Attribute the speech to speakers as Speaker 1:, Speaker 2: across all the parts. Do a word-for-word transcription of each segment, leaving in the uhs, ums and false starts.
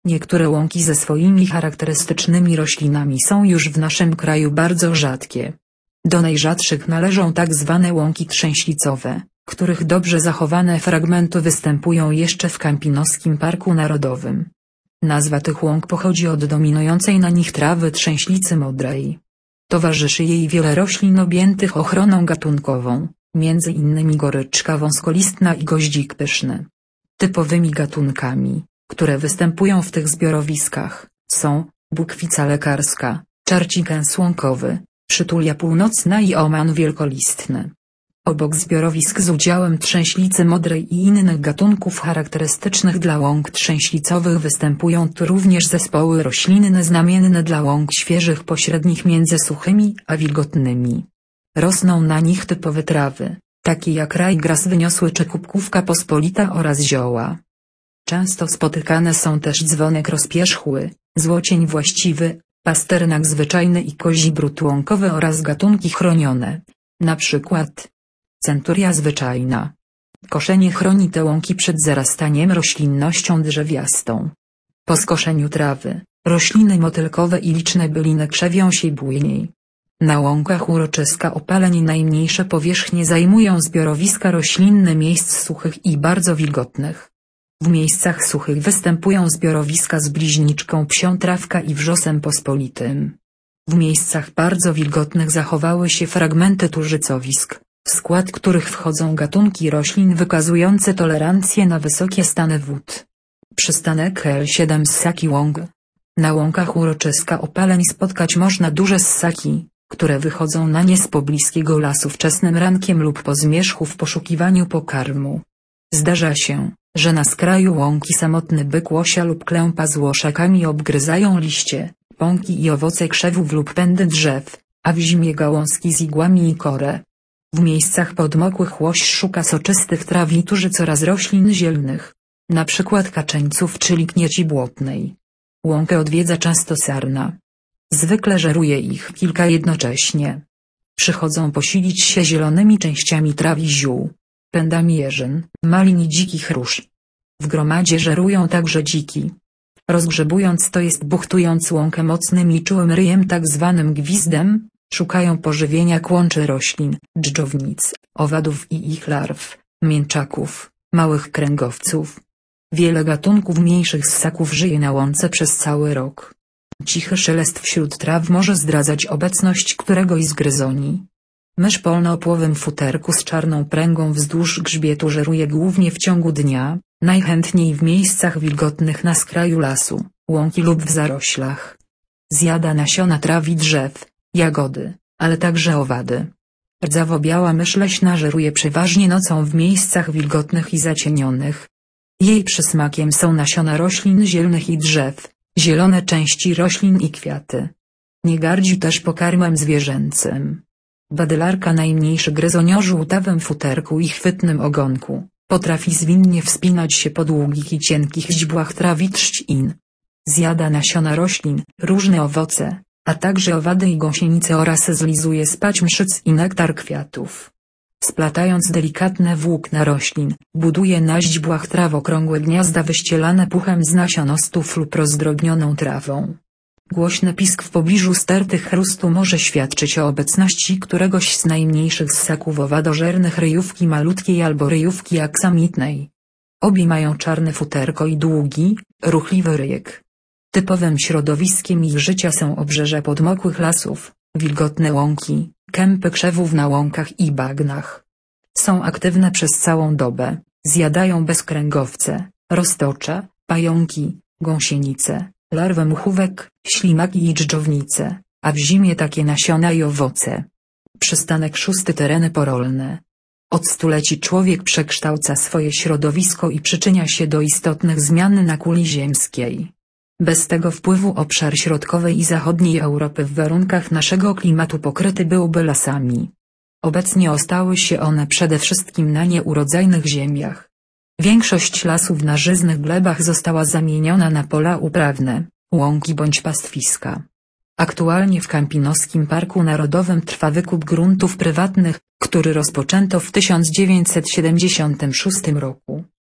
Speaker 1: Niektóre łąki ze swoimi charakterystycznymi roślinami są już w naszym kraju bardzo rzadkie. Do najrzadszych należą tak zwane łąki trzęślicowe, których dobrze zachowane fragmenty występują jeszcze w Kampinoskim Parku Narodowym. Nazwa tych łąk pochodzi od dominującej na nich trawy trzęślicy modrej. Towarzyszy jej wiele roślin objętych ochroną gatunkową, między innymi goryczka wąskolistna i goździk pyszny. Typowymi gatunkami, które występują w tych zbiorowiskach, są bukwica lekarska, czarcikan łąkowy, przytulia północna i oman wielkolistny. Obok zbiorowisk z udziałem trzęślicy modrej i innych gatunków charakterystycznych dla łąk trzęślicowych występują tu również zespoły roślinne znamienne dla łąk świeżych pośrednich między suchymi a wilgotnymi. Rosną na nich typowe trawy, takie jak rajgras wyniosły czy kubkówka pospolita oraz zioła. Często spotykane są też dzwonek rozpierzchły, złocień właściwy, pasternak zwyczajny i kozi brud łąkowy oraz gatunki chronione, na przykład centuria zwyczajna. Koszenie chroni te łąki przed zarastaniem roślinnością drzewiastą. Po skoszeniu trawy, rośliny motylkowe i liczne byliny krzewią się bujniej. Na łąkach uroczyska opaleń najmniejsze powierzchnie zajmują zbiorowiska roślinne miejsc suchych i bardzo wilgotnych. W miejscach suchych występują zbiorowiska z bliźniczką psią trawka i wrzosem pospolitym. W miejscach bardzo wilgotnych zachowały się fragmenty turzycowisk, w skład których wchodzą gatunki roślin wykazujące tolerancję na wysokie stany wód. Przystanek L siedem ssaki łąk. Na łąkach uroczyska opaleń spotkać można duże ssaki, które wychodzą na nie z pobliskiego lasu wczesnym rankiem lub po zmierzchu w poszukiwaniu pokarmu. Zdarza się, że na skraju łąki samotny byk łosia lub klępa z łoszakami obgryzają liście, pąki i owoce krzewów lub pędy drzew, a w zimie gałązki z igłami i korę. W miejscach podmokłych łoś szuka soczystych traw i turzyc oraz roślin zielnych, na przykład kaczeńców czyli knieci błotnej. Łąkę odwiedza często sarna. Zwykle żeruje ich kilka jednocześnie. Przychodzą posilić się zielonymi częściami traw i ziół, pędami jeżyn, malin i dzikich róż. W gromadzie żerują także dziki. Rozgrzebując to jest buchtując łąkę mocnym i czułym ryjem tak zwanym gwizdem, szukają pożywienia kłączy roślin, dżdżownic, owadów i ich larw, mięczaków, małych kręgowców. Wiele gatunków mniejszych ssaków żyje na łące przez cały rok. Cichy szelest wśród traw może zdradzać obecność któregoś z gryzoni. Mysz polna o płowym futerku z czarną pręgą wzdłuż grzbietu żeruje głównie w ciągu dnia, najchętniej w miejscach wilgotnych na skraju lasu, łąki lub w zaroślach. Zjada nasiona traw i drzew, jagody, ale także owady. Rdzawo-biała mysz leśna żeruje przeważnie nocą w miejscach wilgotnych i zacienionych. Jej przysmakiem są nasiona roślin zielnych i drzew, zielone części roślin i kwiaty. Nie gardzi też pokarmem zwierzęcym. Badylarka najmniejszy gryzoń o żółtawym futerku i chwytnym ogonku, potrafi zwinnie wspinać się po długich i cienkich źdźbłach traw i trzcin. Zjada nasiona roślin, różne owoce, a także owady i gąsienice oraz zlizuje z paćm szyc i nektar kwiatów. Splatając delikatne włókna roślin, buduje na źdźbłach traw okrągłe gniazda wyścielane puchem z nasionostów lub rozdrobnioną trawą. Głośny pisk w pobliżu stertych chrustu może świadczyć o obecności któregoś z najmniejszych ssaków owadożernych ryjówki malutkiej albo ryjówki aksamitnej. Obie mają czarne futerko i długi, ruchliwy ryjek. Typowym środowiskiem ich życia są obrzeża podmokłych lasów, wilgotne łąki, kępy krzewów na łąkach i bagnach. Są aktywne przez całą dobę, zjadają bezkręgowce, roztocze, pająki, gąsienice, larwy muchówek, ślimaki i dżdżownice, a w zimie takie nasiona i owoce. Przystanek szósty tereny porolne. Od stuleci człowiek przekształca swoje środowisko i przyczynia się do istotnych zmian na kuli ziemskiej. Bez tego wpływu obszar środkowej i zachodniej Europy w warunkach naszego klimatu pokryty byłby lasami. Obecnie ostały się one przede wszystkim na nieurodzajnych ziemiach. Większość lasów na żyznych glebach została zamieniona na pola uprawne, łąki bądź pastwiska. Aktualnie w Kampinoskim Parku Narodowym trwa wykup gruntów prywatnych, który rozpoczęto w tysiąc dziewięćset siedemdziesiątym szóstym roku.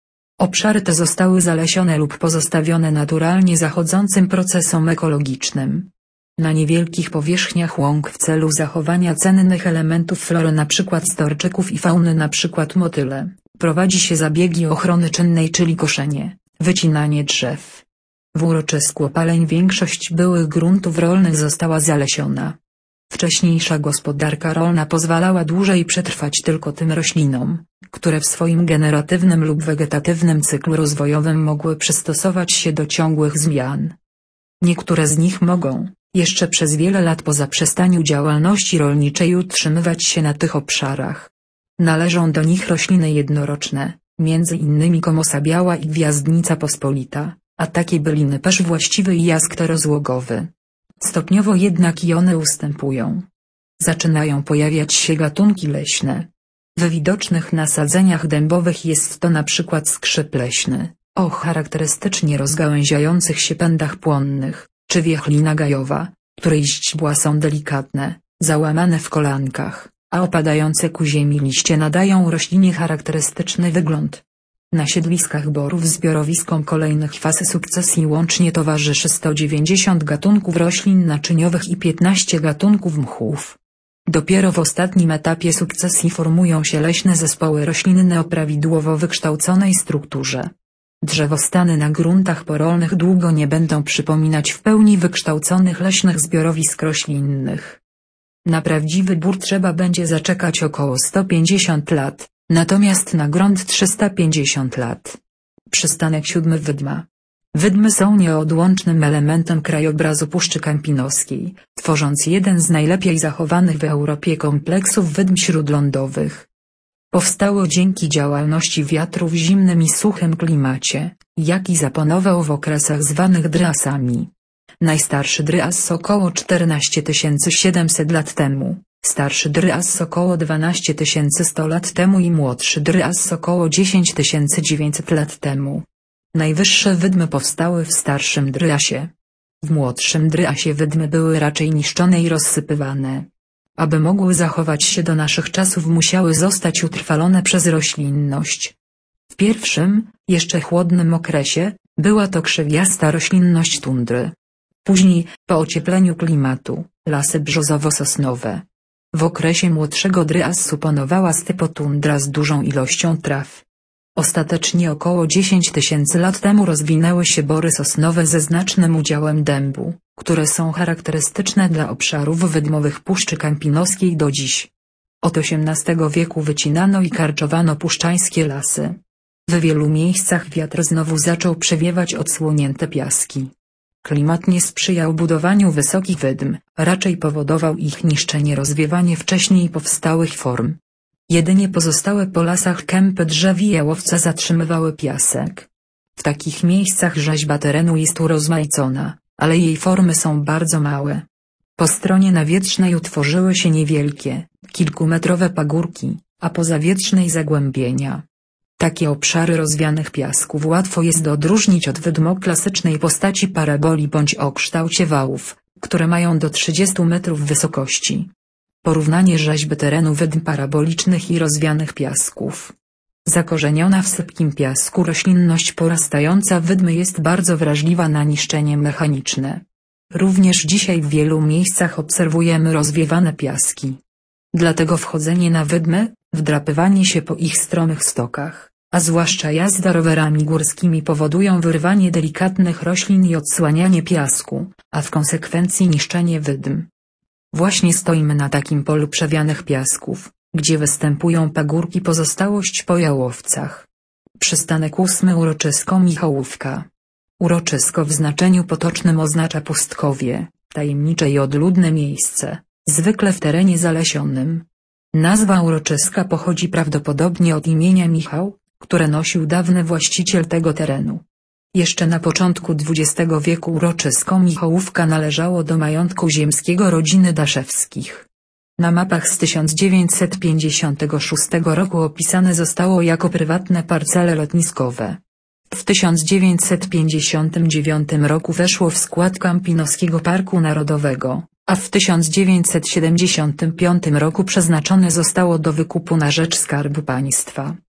Speaker 1: Obszary te zostały zalesione lub pozostawione naturalnie zachodzącym procesom ekologicznym. Na niewielkich powierzchniach łąk w celu zachowania cennych elementów flory np. storczyków i fauny np. motyle, prowadzi się zabiegi ochrony czynnej, czyli koszenie, wycinanie drzew. W uroczysku opaleń większość byłych gruntów rolnych została zalesiona. Wcześniejsza gospodarka rolna pozwalała dłużej przetrwać tylko tym roślinom, które w swoim generatywnym lub wegetatywnym cyklu rozwojowym mogły przystosować się do ciągłych zmian. Niektóre z nich mogą, jeszcze przez wiele lat po zaprzestaniu działalności rolniczej, utrzymywać się na tych obszarach. Należą do nich rośliny jednoroczne, między innymi komosa biała i gwiazdnica pospolita, a takie byliny pesz właściwy i jask rozłogowy. Stopniowo jednak i one ustępują. Zaczynają pojawiać się gatunki leśne. W widocznych nasadzeniach dębowych jest to na przykład skrzyp leśny, o charakterystycznie rozgałęziających się pędach płonnych, czy wiechlina gajowa, której źdźbła są delikatne, załamane w kolankach, a opadające ku ziemi liście nadają roślinie charakterystyczny wygląd. Na siedliskach borów zbiorowiskom kolejnych faz sukcesji łącznie towarzyszy sto dziewięćdziesiąt gatunków roślin naczyniowych i piętnaście gatunków mchów. Dopiero w ostatnim etapie sukcesji formują się leśne zespoły roślinne o prawidłowo wykształconej strukturze. Drzewostany na gruntach porolnych długo nie będą przypominać w pełni wykształconych leśnych zbiorowisk roślinnych. Na prawdziwy bór trzeba będzie zaczekać około sto pięćdziesiąt lat, natomiast na grunt trzysta pięćdziesiąt lat. Przystanek siódmy Wydma. Wydmy są nieodłącznym elementem krajobrazu Puszczy Kampinoskiej, tworząc jeden z najlepiej zachowanych w Europie kompleksów wydm śródlądowych. Powstało dzięki działalności wiatru w zimnym i suchym klimacie, jaki zapanował w okresach zwanych dryasami. Najstarszy dryas około czternaście tysięcy siedemset lat temu, starszy dryas około dwanaście tysięcy sto lat temu i młodszy dryas około dziesięć tysięcy dziewięćset lat temu. Najwyższe wydmy powstały w starszym dryasie. W młodszym dryasie wydmy były raczej niszczone i rozsypywane. Aby mogły zachować się do naszych czasów, musiały zostać utrwalone przez roślinność. W pierwszym, jeszcze chłodnym okresie, była to krzewiasta roślinność tundry. Później, po ociepleniu klimatu, lasy brzozowo-sosnowe. W okresie młodszego dryasu panowała stypotundra z dużą ilością traw. Ostatecznie około dziesięć tysięcy lat temu rozwinęły się bory sosnowe ze znacznym udziałem dębu, które są charakterystyczne dla obszarów wydmowych Puszczy Kampinoskiej do dziś. Od osiemnastego wieku wycinano i karczowano puszczańskie lasy. W wielu miejscach wiatr znowu zaczął przewiewać odsłonięte piaski. Klimat nie sprzyjał budowaniu wysokich wydm, raczej powodował ich niszczenie, rozwiewanie wcześniej powstałych form. Jedynie pozostałe po lasach kępy drzew i jałowca zatrzymywały piasek. W takich miejscach rzeźba terenu jest urozmaicona, ale jej formy są bardzo małe. Po stronie nawietrznej utworzyły się niewielkie, kilkumetrowe pagórki, a po zawietrznej zagłębienia. Takie obszary rozwianych piasków łatwo jest odróżnić od wydm klasycznej postaci paraboli bądź o kształcie wałów, które mają do trzydziestu metrów wysokości. Porównanie rzeźby terenu wydm parabolicznych i rozwianych piasków. Zakorzeniona w sypkim piasku roślinność porastająca wydmy jest bardzo wrażliwa na niszczenie mechaniczne. Również dzisiaj w wielu miejscach obserwujemy rozwiewane piaski. Dlatego wchodzenie na wydmy, wdrapywanie się po ich stromych stokach, a zwłaszcza jazda rowerami górskimi powodują wyrwanie delikatnych roślin i odsłanianie piasku, a w konsekwencji niszczenie wydm. Właśnie stoimy na takim polu przewianych piasków, gdzie występują pagórki, pozostałość po jałowcach. Przystanek ósmy Uroczysko Michałówka. Uroczysko w znaczeniu potocznym oznacza pustkowie, tajemnicze i odludne miejsce, zwykle w terenie zalesionym. Nazwa uroczyska pochodzi prawdopodobnie od imienia Michał, które nosił dawny właściciel tego terenu. Jeszcze na początku dwudziestego wieku uroczysko Michałówka należało do majątku ziemskiego rodziny Daszewskich. Na mapach z tysiąc dziewięćset pięćdziesiątego szóstego roku opisane zostało jako prywatne parcele lotniskowe. W tysiąc dziewięćset pięćdziesiątym dziewiątym roku weszło w skład Kampinoskiego Parku Narodowego, a w tysiąc dziewięćset siedemdziesiątym piątym roku przeznaczone zostało do wykupu na rzecz Skarbu Państwa.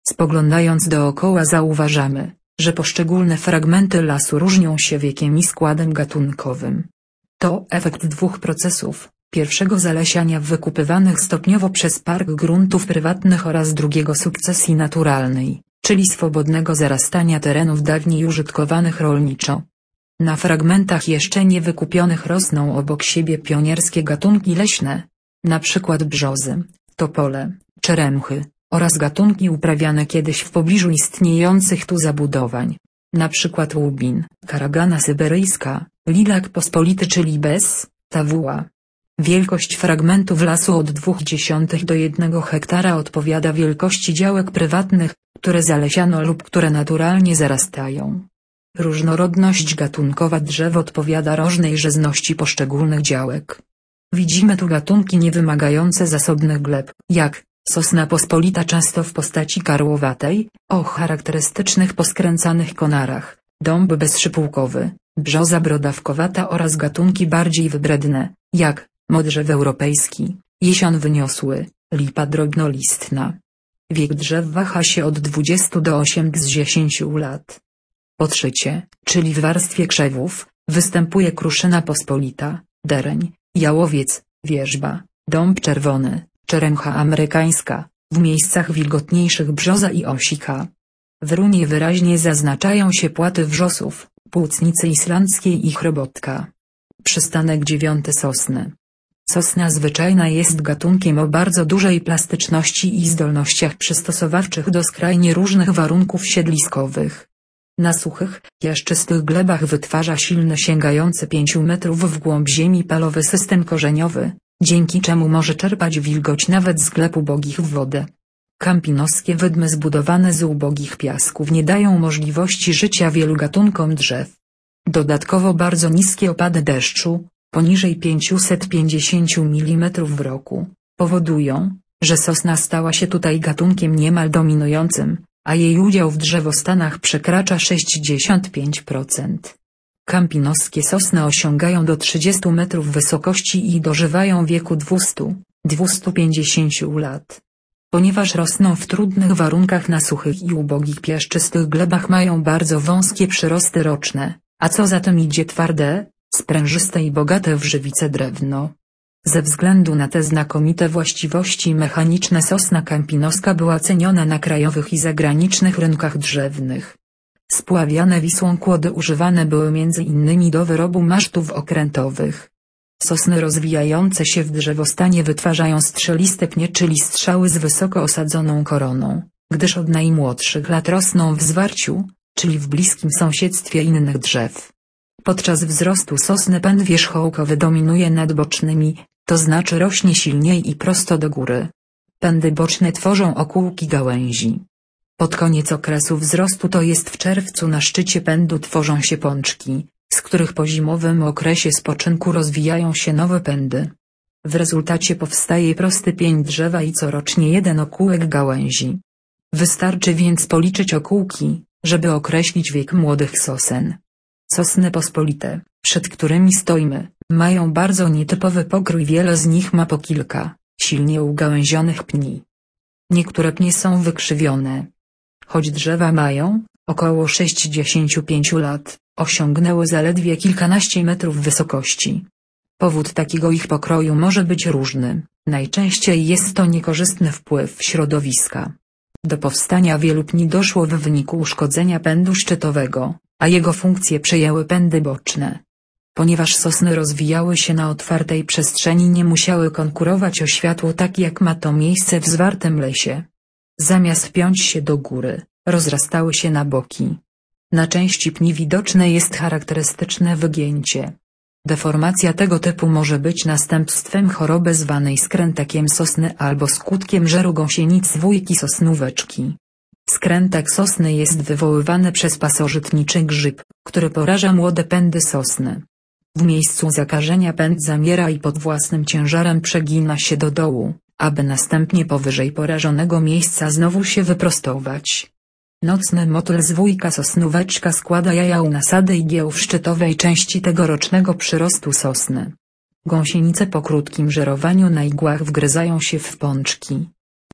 Speaker 1: Spoglądając dookoła zauważamy, że poszczególne fragmenty lasu różnią się wiekiem i składem gatunkowym. To efekt dwóch procesów: pierwszego zalesiania wykupywanych stopniowo przez park gruntów prywatnych oraz drugiego sukcesji naturalnej, czyli swobodnego zarastania terenów dawniej użytkowanych rolniczo. Na fragmentach jeszcze niewykupionych rosną obok siebie pionierskie gatunki leśne, na przykład brzozy, topole, czeremchy, oraz gatunki uprawiane kiedyś w pobliżu istniejących tu zabudowań, na przykład łubin, karagana syberyjska, lilak pospolity czy libes, tawuła. Wielkość fragmentów lasu od dwóch dziesiątych do jednego hektara odpowiada wielkości działek prywatnych, które zalesiano lub które naturalnie zarastają. Różnorodność gatunkowa drzew odpowiada różnej żyzności poszczególnych działek. Widzimy tu gatunki niewymagające zasobnych gleb, jak sosna pospolita, często w postaci karłowatej, o charakterystycznych poskręcanych konarach, dąb bezszypułkowy, brzoza brodawkowata oraz gatunki bardziej wybredne, jak modrzew europejski, jesion wyniosły, lipa drobnolistna. Wiek drzew waha się od dwudziestu do osiemdziesięciu lat. Po trzecie, czyli w warstwie krzewów, występuje kruszyna pospolita, dereń, jałowiec, wierzba, dąb czerwony, czeremcha amerykańska, w miejscach wilgotniejszych brzoza i osika. W runie wyraźnie zaznaczają się płaty wrzosów, płucnicy islandzkiej i chrobotka. Przystanek dziewiąty sosny. Sosna zwyczajna jest gatunkiem o bardzo dużej plastyczności i zdolnościach przystosowawczych do skrajnie różnych warunków siedliskowych. Na suchych, piaszczystych glebach wytwarza silny, sięgający pięciu metrów w głąb ziemi palowy system korzeniowy, dzięki czemu może czerpać wilgoć nawet z gleb ubogich w wodę. Kampinoskie wydmy zbudowane z ubogich piasków nie dają możliwości życia wielu gatunkom drzew. Dodatkowo bardzo niskie opady deszczu, poniżej pięćset pięćdziesiąt milimetrów w roku, powodują, że sosna stała się tutaj gatunkiem niemal dominującym, a jej udział w drzewostanach przekracza sześćdziesiąt pięć procent. Kampinoskie sosny osiągają do trzydziestu metrów wysokości i dożywają wieku dwustu do dwustu pięćdziesięciu lat. Ponieważ rosną w trudnych warunkach na suchych i ubogich piaszczystych glebach, mają bardzo wąskie przyrosty roczne, a co za tym idzie twarde, sprężyste i bogate w żywice drewno. Ze względu na te znakomite właściwości mechaniczne sosna kampinoska była ceniona na krajowych i zagranicznych rynkach drzewnych. Spławiane Wisłą kłody używane były między innymi do wyrobu masztów okrętowych. Sosny rozwijające się w drzewostanie wytwarzają strzeliste pnie, czyli strzały z wysoko osadzoną koroną, gdyż od najmłodszych lat rosną w zwarciu, czyli w bliskim sąsiedztwie innych drzew. Podczas wzrostu sosny pęd wierzchołkowy dominuje nad bocznymi, to znaczy rośnie silniej i prosto do góry. Pędy boczne tworzą okółki gałęzi. Pod koniec okresu wzrostu, to jest w czerwcu, na szczycie pędu tworzą się pączki, z których po zimowym okresie spoczynku rozwijają się nowe pędy. W rezultacie powstaje prosty pień drzewa i corocznie jeden okółek gałęzi. Wystarczy więc policzyć okółki, żeby określić wiek młodych sosen. Sosny pospolite, przed którymi stoimy, mają bardzo nietypowy pokrój, wiele z nich ma po kilka, silnie ugałęzionych pni. Niektóre pnie są wykrzywione. Choć drzewa mają, około sześćdziesięciu pięciu lat, osiągnęły zaledwie kilkanaście metrów wysokości. Powód takiego ich pokroju może być różny, najczęściej jest to niekorzystny wpływ środowiska. Do powstania wielu pni doszło w wyniku uszkodzenia pędu szczytowego, a jego funkcje przejęły pędy boczne. Ponieważ sosny rozwijały się na otwartej przestrzeni, nie musiały konkurować o światło tak jak ma to miejsce w zwartym lesie. Zamiast piąć się do góry, rozrastały się na boki. Na części pni widoczne jest charakterystyczne wygięcie. Deformacja tego typu może być następstwem choroby zwanej skrętakiem sosny albo skutkiem żeru gąsienic wujki sosnóweczki. Skrętak sosny jest wywoływany przez pasożytniczy grzyb, który poraża młode pędy sosny. W miejscu zakażenia pęd zamiera i pod własnym ciężarem przegina się do dołu, aby następnie powyżej porażonego miejsca znowu się wyprostować. Nocny motyl z wujka sosnóweczka składa jaja u nasady igieł w szczytowej części tegorocznego przyrostu sosny. Gąsienice po krótkim żerowaniu na igłach wgryzają się w pączki.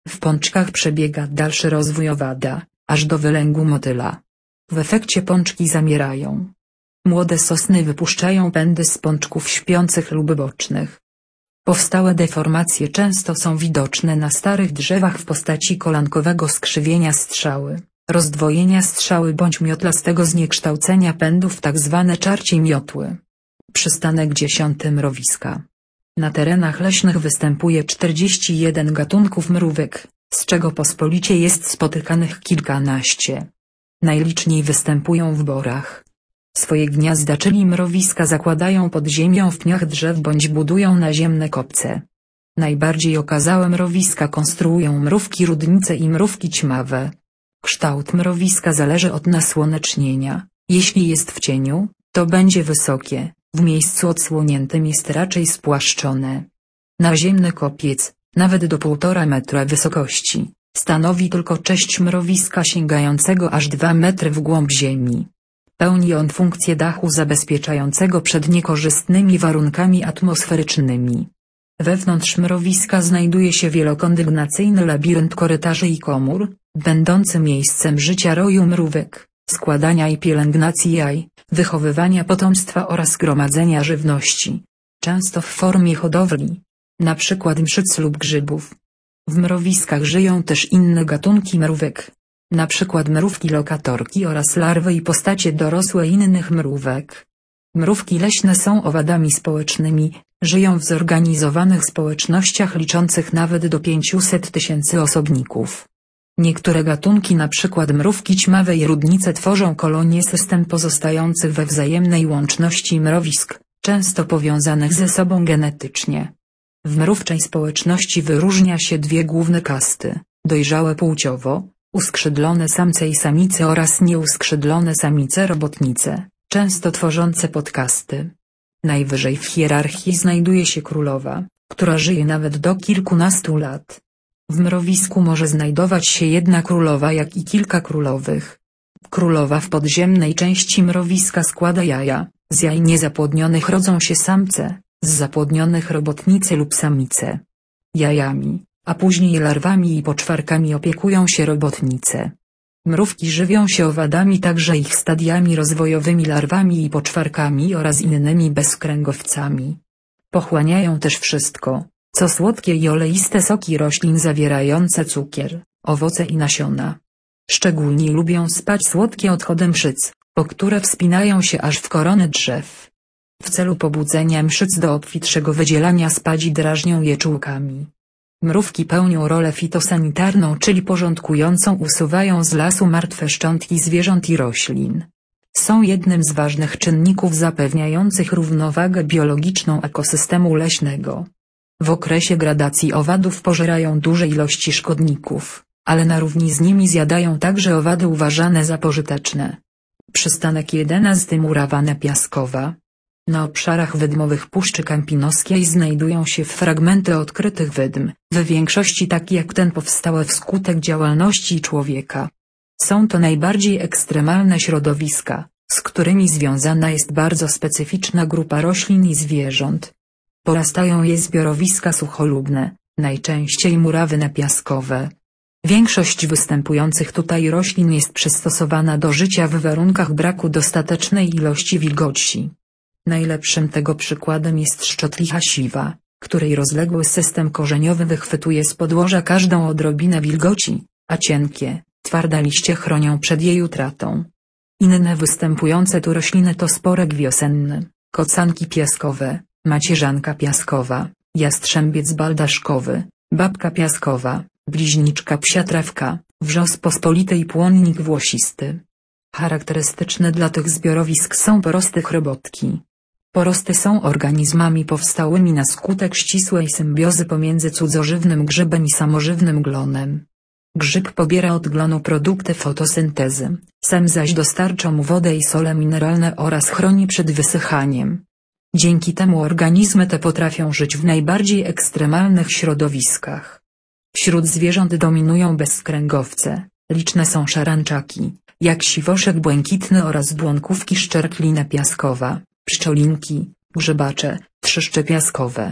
Speaker 1: W pączkach przebiega dalszy rozwój owada, aż do wylęgu motyla. W efekcie pączki zamierają. Młode sosny wypuszczają pędy z pączków śpiących lub bocznych. Powstałe deformacje często są widoczne na starych drzewach w postaci kolankowego skrzywienia strzały, rozdwojenia strzały bądź miotlastego zniekształcenia pędów, tzw. czarcie miotły. Przystanek dziesiąty mrowiska. Na terenach leśnych występuje czterdzieści jeden gatunków mrówek, z czego pospolicie jest spotykanych kilkanaście. Najliczniej występują w borach. Swoje gniazda, czyli mrowiska, zakładają pod ziemią w pniach drzew bądź budują naziemne kopce. Najbardziej okazałe mrowiska konstruują mrówki rudnice i mrówki ćmawe. Kształt mrowiska zależy od nasłonecznienia. Jeśli jest w cieniu, to będzie wysokie, w miejscu odsłoniętym jest raczej spłaszczone. Naziemny kopiec, nawet do półtora metra wysokości, stanowi tylko część mrowiska sięgającego aż dwa metry w głąb ziemi. Pełni on funkcję dachu zabezpieczającego przed niekorzystnymi warunkami atmosferycznymi. Wewnątrz mrowiska znajduje się wielokondygnacyjny labirynt korytarzy i komór, będący miejscem życia roju mrówek, składania i pielęgnacji jaj, wychowywania potomstwa oraz gromadzenia żywności, często w formie hodowli, na przykład mszyc lub grzybów. W mrowiskach żyją też inne gatunki mrówek, na przykład mrówki lokatorki oraz larwy i postacie dorosłe innych mrówek. Mrówki leśne są owadami społecznymi, żyją w zorganizowanych społecznościach liczących nawet do pięciuset tysięcy osobników. Niektóre gatunki, na przykład mrówki ćmawe i rudnice, tworzą kolonie system pozostających we wzajemnej łączności mrowisk, często powiązanych ze sobą genetycznie. W mrówczej społeczności wyróżnia się dwie główne kasty, dojrzałe płciowo, uskrzydlone samce i samice oraz nieuskrzydlone samice robotnice, często tworzące podkasty. Najwyżej w hierarchii znajduje się królowa, która żyje nawet do kilkunastu lat. W mrowisku może znajdować się jedna królowa, jak i kilka królowych. Królowa w podziemnej części mrowiska składa jaja, z jaj niezapłodnionych rodzą się samce, z zapłodnionych robotnice lub samice. Jajami, a później larwami i poczwarkami opiekują się robotnice. Mrówki żywią się owadami, także ich stadiami rozwojowymi, larwami i poczwarkami oraz innymi bezkręgowcami. Pochłaniają też wszystko, co słodkie i oleiste soki roślin zawierające cukier, owoce i nasiona. Szczególnie lubią spać słodkie odchody mszyc, po które wspinają się aż w korony drzew. W celu pobudzenia mszyc do obfitszego wydzielania spadzi drażnią je czułkami. Mrówki pełnią rolę fitosanitarną, czyli porządkującą, usuwają z lasu martwe szczątki zwierząt i roślin. Są jednym z ważnych czynników zapewniających równowagę biologiczną ekosystemu leśnego. W okresie gradacji owadów pożerają duże ilości szkodników, ale na równi z nimi zjadają także owady uważane za pożyteczne. Przystanek jedenasty Murawana piaskowa. Na obszarach wydmowych Puszczy Kampinoskiej znajdują się fragmenty odkrytych wydm, w większości takie jak ten powstałe wskutek działalności człowieka. Są to najbardziej ekstremalne środowiska, z którymi związana jest bardzo specyficzna grupa roślin i zwierząt. Porastają je zbiorowiska sucholubne, najczęściej murawy napiaskowe. Większość występujących tutaj roślin jest przystosowana do życia w warunkach braku dostatecznej ilości wilgoci. Najlepszym tego przykładem jest szczotlicha siwa, której rozległy system korzeniowy wychwytuje z podłoża każdą odrobinę wilgoci, a cienkie, twarde liście chronią przed jej utratą. Inne występujące tu rośliny to sporek wiosenny, kocanki piaskowe, macierzanka piaskowa, jastrzębiec baldaszkowy, babka piaskowa, bliźniczka psiatrawka, wrzos pospolity i płonnik włosisty. Charakterystyczne dla tych zbiorowisk są porosty chrobotki. Porosty są organizmami powstałymi na skutek ścisłej symbiozy pomiędzy cudzożywnym grzybem i samożywnym glonem. Grzyb pobiera od glonu produkty fotosyntezy, sam zaś dostarcza mu wodę i sole mineralne oraz chroni przed wysychaniem. Dzięki temu organizmy te potrafią żyć w najbardziej ekstremalnych środowiskach. Wśród zwierząt dominują bezkręgowce, liczne są szarańczaki, jak siwoszek błękitny oraz błonkówki, szczerklina piaskowa, pszczolinki, grzybacze, trzeszcze piaskowe.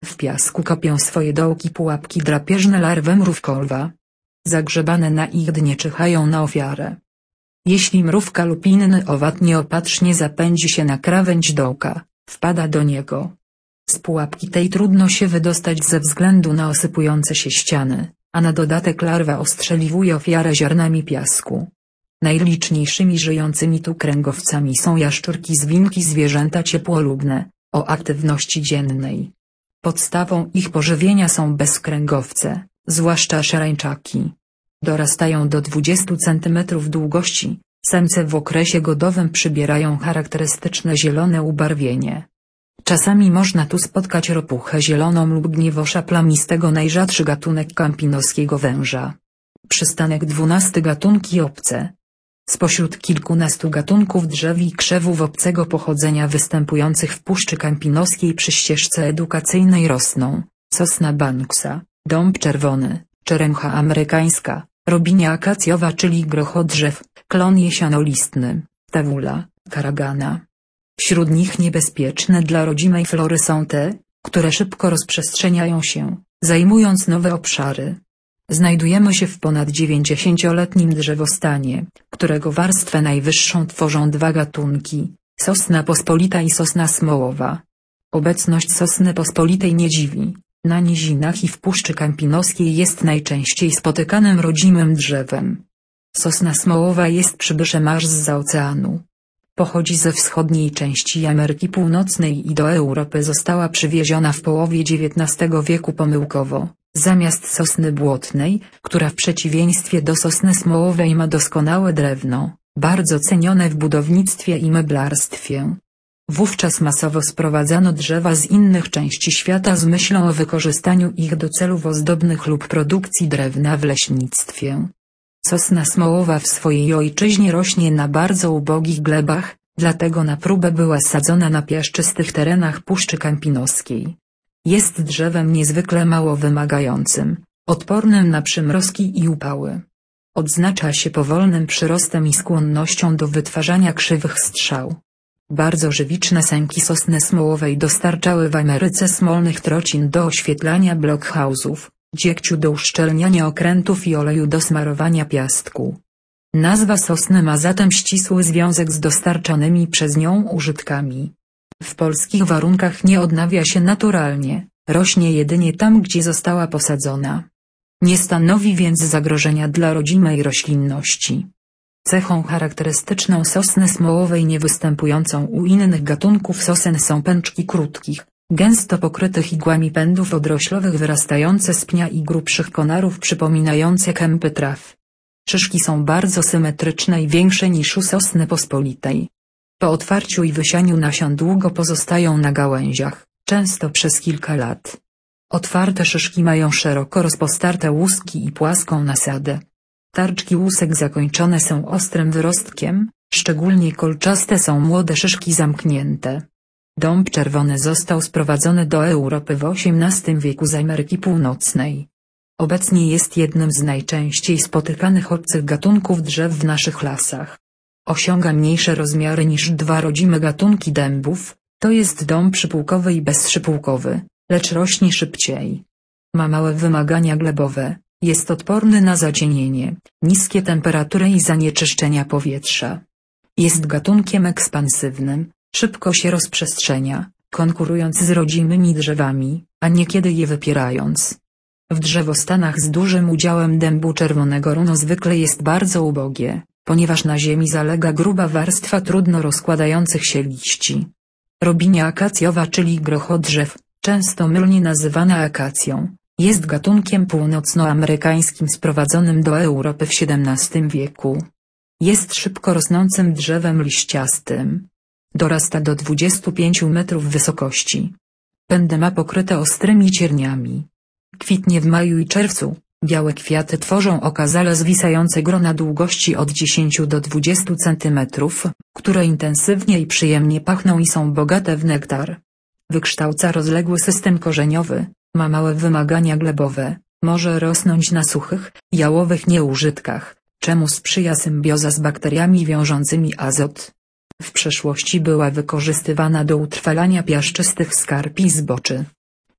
Speaker 1: W piasku kopią swoje dołki pułapki drapieżne larwy mrówkolwa. Zagrzebane na ich dnie czyhają na ofiarę. Jeśli mrówka lub inny owad nieopatrznie zapędzi się na krawędź dołka, wpada do niego. Z pułapki tej trudno się wydostać ze względu na osypujące się ściany, a na dodatek larwa ostrzeliwuje ofiarę ziarnami piasku. Najliczniejszymi żyjącymi tu kręgowcami są jaszczurki, zwinki, zwierzęta ciepłolubne, o aktywności dziennej. Podstawą ich pożywienia są bezkręgowce, zwłaszcza szarańczaki. Dorastają do dwudziestu centymetrów długości, samce w okresie godowym przybierają charakterystyczne zielone ubarwienie. Czasami można tu spotkać ropuchę zieloną lub gniewosza plamistego, najrzadszy gatunek kampinoskiego węża. Przystanek dwunasty gatunki obce. Spośród kilkunastu gatunków drzew i krzewów obcego pochodzenia występujących w Puszczy Kampinoskiej przy ścieżce edukacyjnej rosną sosna banksa, dąb czerwony, czeremcha amerykańska, robinia akacjowa, czyli grochodrzew, klon jesianolistny, tawula, karagana. Wśród nich niebezpieczne dla rodzimej flory są te, które szybko rozprzestrzeniają się, zajmując nowe obszary. Znajdujemy się w ponad dziewięćdziesięcioletnim drzewostanie, którego warstwę najwyższą tworzą dwa gatunki, sosna pospolita i sosna smołowa. Obecność sosny pospolitej nie dziwi, na nizinach i w Puszczy Kampinoskiej jest najczęściej spotykanym rodzimym drzewem. Sosna smołowa jest przybyszem aż zza oceanu. Pochodzi ze wschodniej części Ameryki Północnej i do Europy została przywieziona w połowie dziewiętnastego wieku pomyłkowo, zamiast sosny błotnej, która w przeciwieństwie do sosny smołowej ma doskonałe drewno, bardzo cenione w budownictwie i meblarstwie. Wówczas masowo sprowadzano drzewa z innych części świata z myślą o wykorzystaniu ich do celów ozdobnych lub produkcji drewna w leśnictwie. Sosna smołowa w swojej ojczyźnie rośnie na bardzo ubogich glebach, dlatego na próbę była sadzona na piaszczystych terenach Puszczy Kampinoskiej. Jest drzewem niezwykle mało wymagającym, odpornym na przymrozki i upały. Odznacza się powolnym przyrostem i skłonnością do wytwarzania krzywych strzał. Bardzo żywiczne sęki sosny smołowej dostarczały w Ameryce smolnych trocin do oświetlania blockhouse'ów, dziegciu do uszczelniania okrętów i oleju do smarowania piasku. Nazwa sosny ma zatem ścisły związek z dostarczanymi przez nią użytkami. W polskich warunkach nie odnawia się naturalnie, rośnie jedynie tam, gdzie została posadzona. Nie stanowi więc zagrożenia dla rodzimej roślinności. Cechą charakterystyczną sosny smołowej niewystępującą u innych gatunków sosen są pęczki krótkich, gęsto pokrytych igłami pędów odroślowych wyrastające z pnia i grubszych konarów przypominające kępy traw. Szyszki są bardzo symetryczne i większe niż u sosny pospolitej. Po otwarciu i wysianiu nasion długo pozostają na gałęziach, często przez kilka lat. Otwarte szyszki mają szeroko rozpostarte łuski i płaską nasadę. Tarczki łusek zakończone są ostrym wyrostkiem, szczególnie kolczaste są młode szyszki zamknięte. Dąb czerwony został sprowadzony do Europy w osiemnastym wieku z Ameryki Północnej. Obecnie jest jednym z najczęściej spotykanych obcych gatunków drzew w naszych lasach. Osiąga mniejsze rozmiary niż dwa rodzime gatunki dębów, to jest dąb przypółkowy i bezszypółkowy, lecz rośnie szybciej. Ma małe wymagania glebowe, jest odporny na zacienienie, niskie temperatury i zanieczyszczenia powietrza. Jest gatunkiem ekspansywnym, szybko się rozprzestrzenia, konkurując z rodzimymi drzewami, a niekiedy je wypierając. W drzewostanach z dużym udziałem dębu czerwonego runo zwykle jest bardzo ubogie, ponieważ na ziemi zalega gruba warstwa trudno rozkładających się liści. Robinia akacjowa, czyli grochodrzew, często mylnie nazywana akacją, jest gatunkiem północnoamerykańskim sprowadzonym do Europy w siedemnastym wieku. Jest szybko rosnącym drzewem liściastym. Dorasta do dwudziestu pięciu metrów wysokości. Pędy ma pokryte ostrymi cierniami. Kwitnie w maju i czerwcu, białe kwiaty tworzą okazale zwisające grona długości od dziesięciu do dwudziestu centymetrów, które intensywnie i przyjemnie pachną i są bogate w nektar. Wykształca rozległy system korzeniowy, ma małe wymagania glebowe, może rosnąć na suchych, jałowych nieużytkach, czemu sprzyja symbioza z bakteriami wiążącymi azot. W przeszłości była wykorzystywana do utrwalania piaszczystych skarp i zboczy.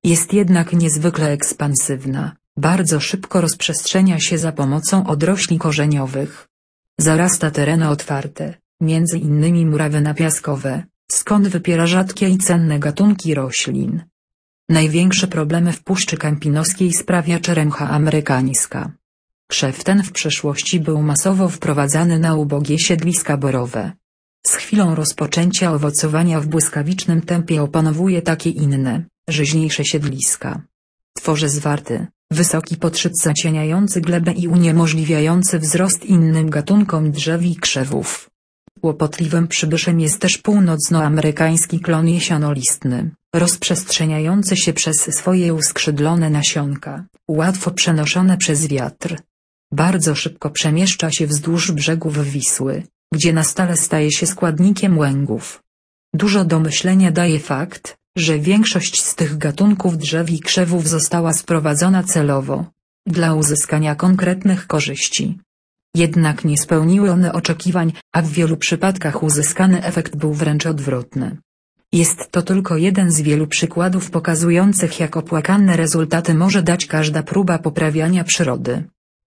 Speaker 1: Jest jednak niezwykle ekspansywna, bardzo szybko rozprzestrzenia się za pomocą odrośli korzeniowych. Zarasta tereny otwarte, między innymi murawy napiaskowe, skąd wypiera rzadkie i cenne gatunki roślin. Największe problemy w Puszczy Kampinoskiej sprawia czeremcha amerykańska. Krzew ten w przeszłości był masowo wprowadzany na ubogie siedliska borowe. Z chwilą rozpoczęcia owocowania w błyskawicznym tempie opanowuje takie inne, żyźniejsze siedliska. Tworzy zwarty, wysoki podszyt zacieniający glebę i uniemożliwiający wzrost innym gatunkom drzew i krzewów. Kłopotliwym przybyszem jest też północnoamerykański klon jesionolistny, rozprzestrzeniający się przez swoje uskrzydlone nasionka, łatwo przenoszone przez wiatr. Bardzo szybko przemieszcza się wzdłuż brzegów Wisły, gdzie na stale staje się składnikiem łęgów. Dużo do myślenia daje fakt, że większość z tych gatunków drzew i krzewów została sprowadzona celowo, dla uzyskania konkretnych korzyści. Jednak nie spełniły one oczekiwań, a w wielu przypadkach uzyskany efekt był wręcz odwrotny. Jest to tylko jeden z wielu przykładów pokazujących, jak opłakane rezultaty może dać każda próba poprawiania przyrody.